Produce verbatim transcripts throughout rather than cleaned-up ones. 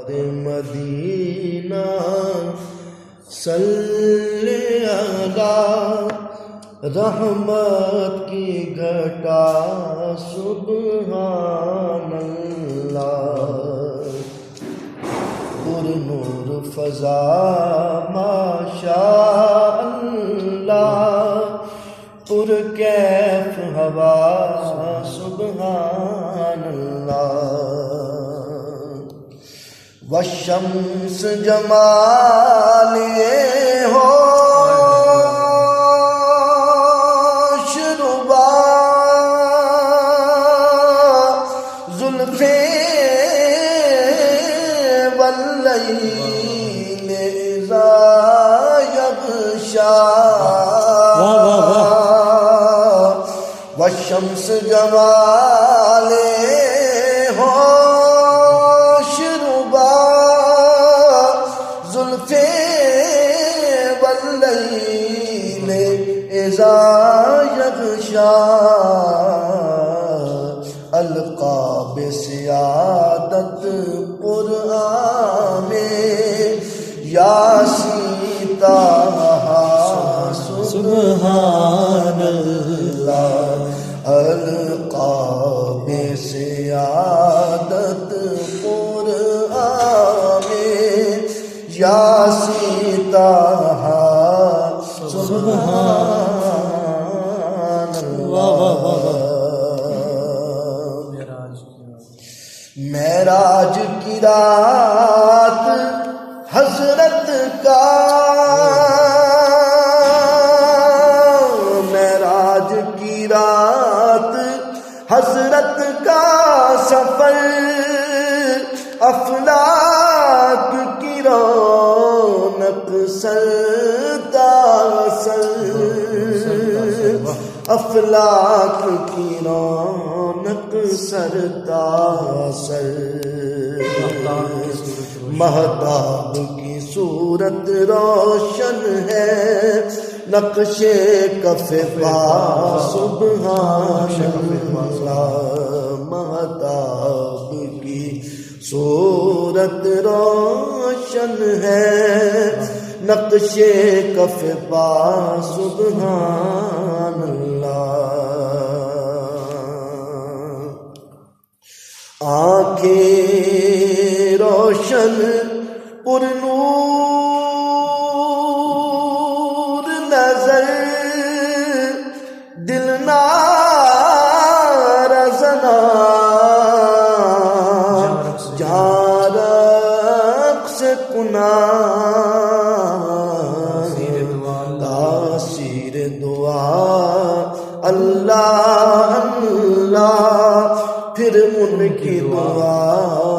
مدینہ صلی علی رحمت کی گھٹا سبحان اللہ پر نور فضا ماشاء اللہ پر کیف ہوا سبحان اللہ والشمس جمال ہو شربا زلفیں واللیل اذا یغشا والشمس جمال ہو شربا زلفیں واللیل اذا یغشا القاب سیادت قرآن میں یا سیتا سبحان اللہ القاب سیادت قرآن میں یا سیتا سبحان اللہ معراج کی رات حضرت کا معراج کی رات حضرت کا سفر افلاک کی رونق سرتا سر افلاک کی رونق سرتا سر مہتاب کی صورت روشن ہے نقش کف پا سبحان اللہ مہتاب کی صورت روشن ہے نقش کف پا سبحان اللہ آنکھیں روشن پر نور نظر دل نارزنا جارق سے کنا تاثیر دعا اللہ اللہ پھر ان کی دعا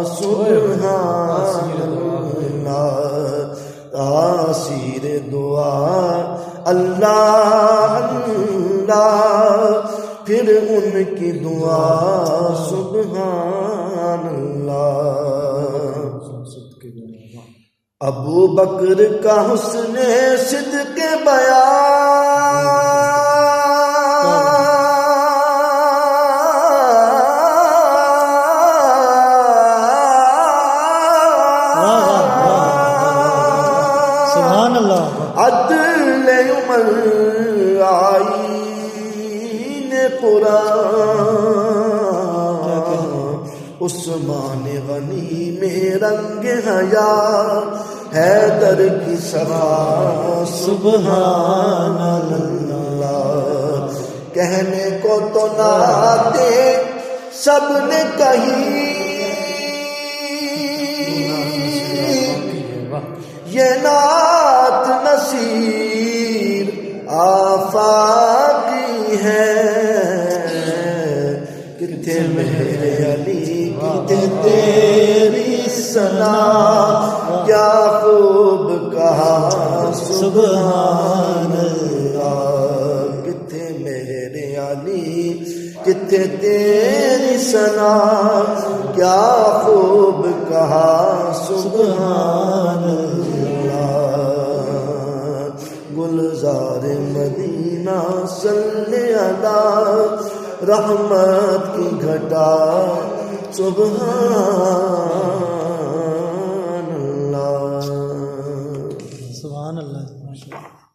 سبحان اللہ تاثیر دعا اللہ اللہ پھر ان کی دعا سبحان اللہ ابو بکر کا حسن صدق بیان عدل عمر آئین قرآن عثمان غنی میں رنگ حیا حیدر کی سبا سبحان اللہ کہنے کو تو ناتے سب نے کہی یہ نعت نصیر آفاقی ہے کتنے میرے علی کتنے تیری ثنا کیا خوب کہا سبحان اللہ کتنے میرے علی کتنے تیری ثنا کیا خوب کہا سبحان گلزار مدینہ صلی علی رحمت کی گھٹا سبحان سبحان اللہ ماشاء اللہ.